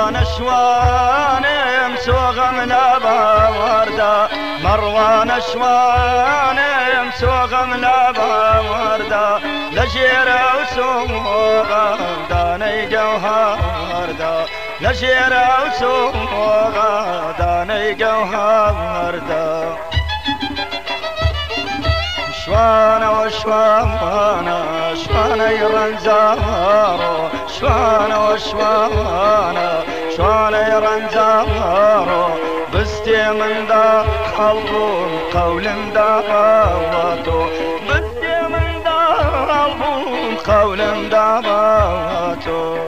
مروان شوان مسوغ من ورده مروان شوان مسوغ من ورده لجيرة وسوغ داني جوهر ده لجيرة وسوغ داني جوهر ده شوانا وشوانا شوانا يرنزارو شوانا وشوانا شوانا يرنزارو بستي من دا قلبون قول دعواتو بستي من دا قلبون قول دعواتو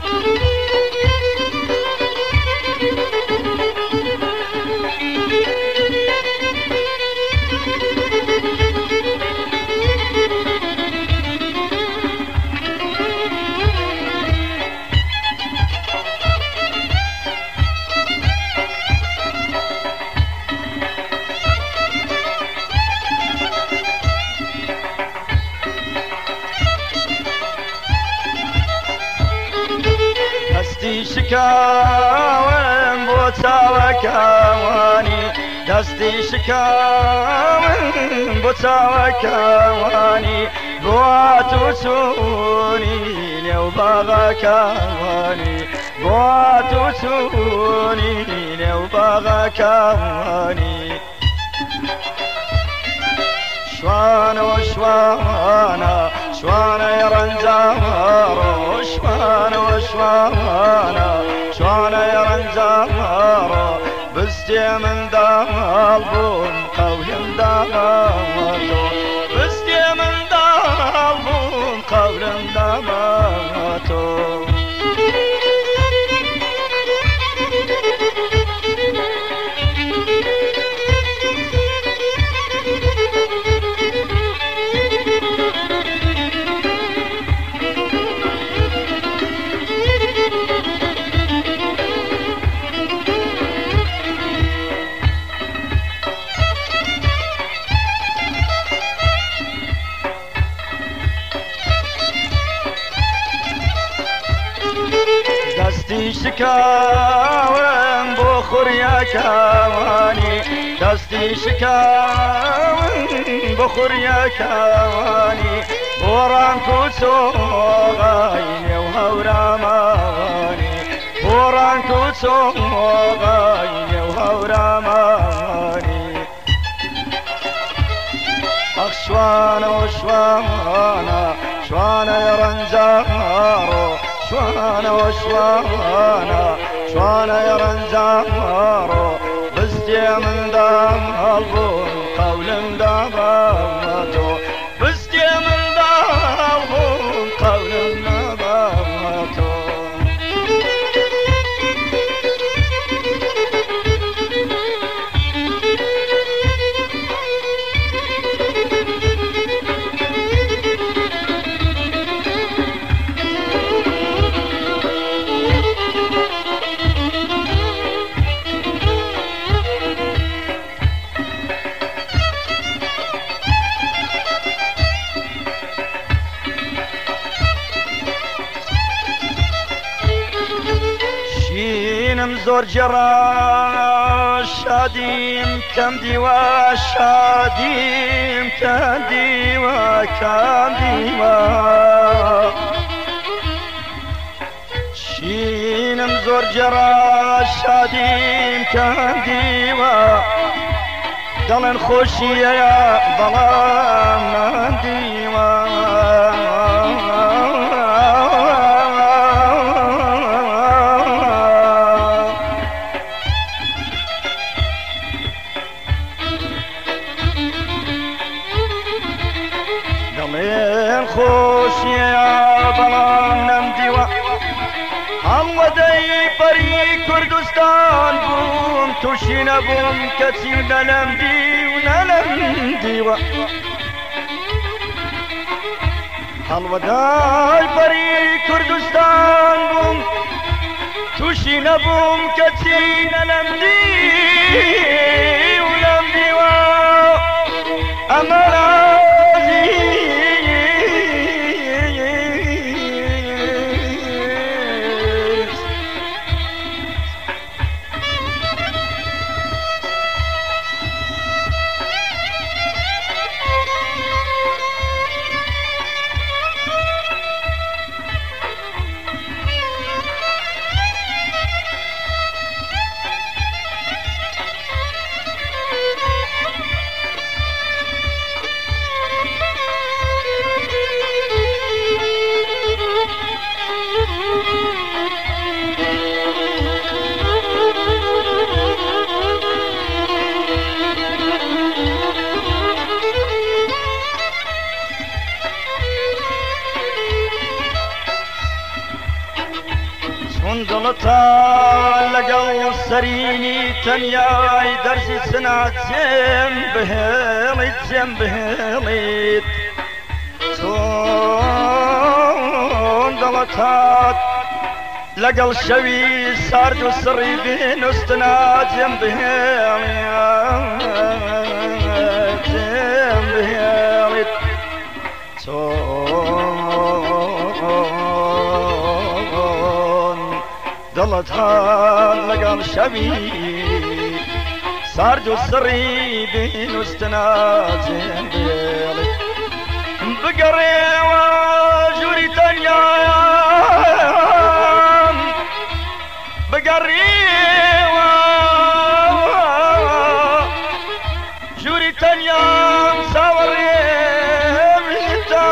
دستي شكاوين بوتا وكواني دستي شكاوين بوتا وكواني بواتو سوني لو بغا كواني بواتو سوني لو بغا كواني شوانا وشوانا شوانا يا رنزارو شوانا وشوانا شوانا يا رنزارو بستي من دالبون قول داماتو بستي من دالبون قول داماتو دستي شكاوين بخور يا كواني دستي شكاوين بخور يا كواني بوران كوسوغايني وهوراماني بوران كوسوغايني وهوراماني اخ شوانا وشوانا شوانا يا رنزارو شوانا وشوانا شوانا يا رنزارو بستي من دام قلبون قول داماتو بستي من دام قول داماتو زور جرا شاديم كم ديوا شاديم كم ديوا كم ديوا شينم زور جرا شاديم كم ديوا دلن خوشي يا بلام ديوا خوش يا بلام نمديوا هم ودي بري كردستان بوم توشينا بوم كتير نلمدي ونلمديوا هم ودي بري كردستان بوم توشينا بوم كتير نلمدي ونلمديوا أمانا دڵتا لەگەڵ سەرینی تەنیای دەرسی سنات جێم بهێڵیت جێم بهێڵیت چۆن دڵتات لەگەڵ شەوی سارد و سڕی بێنوستنا جێم بهێڵیت جێم بهێڵیت چۆن دڵتان لەگەڵ شەوی سارد و سڕی بێنوستنا جێم بهێڵیت بگەڕێوە ژووری تەنیایان بگەڕێوە ژووری تەنیان ساوەڕێمیتە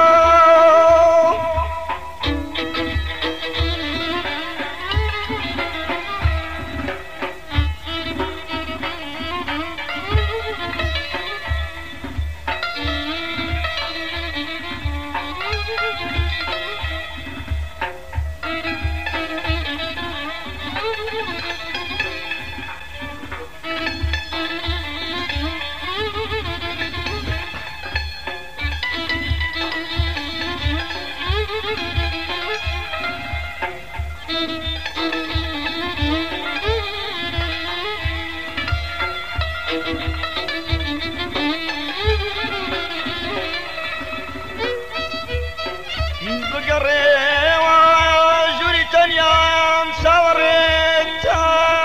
بگەڕێوە ژووری تەنیان ساوەڕێتە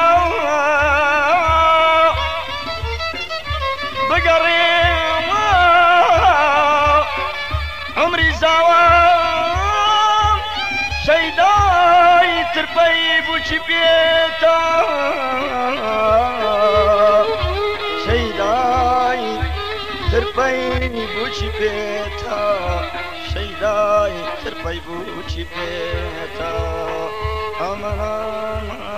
بگەڕێوە عمری زاوام شەیدای ترپەی بووچی پێتە شەیدای ترپەی بووچی پێتە شەیدای ترپەی بووچی پێتە ئەمە